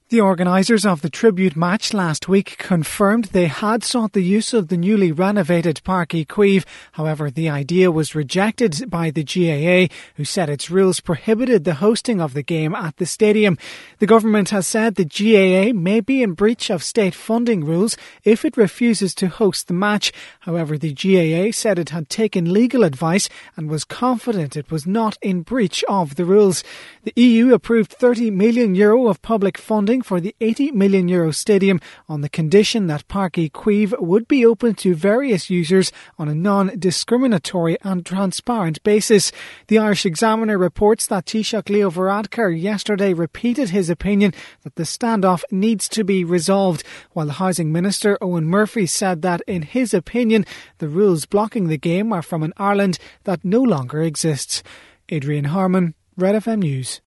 The organisers of the tribute match last week confirmed they had sought the use of the newly renovated Páirc Uí Chaoimh. However, the idea was rejected by the GAA, who said its rules prohibited the hosting of the game at the stadium. The government has said the GAA may be in breach of state funding rules if it refuses to host the match. However, the GAA said it had taken legal advice and was confident it was not in breach of the rules. The EU approved €30 million of public funding for the €80 million stadium on the condition that Páirc Uí Chaoimh would be open to various users on a non-discriminatory and transparent basis. The Irish Examiner reports that Taoiseach Leo Varadkar yesterday repeated his opinion that the standoff needs to be resolved, while the Housing Minister Owen Murphy said that, in his opinion, the rules blocking the game are from an Ireland that no longer exists. Adrian Harman, Red FM News.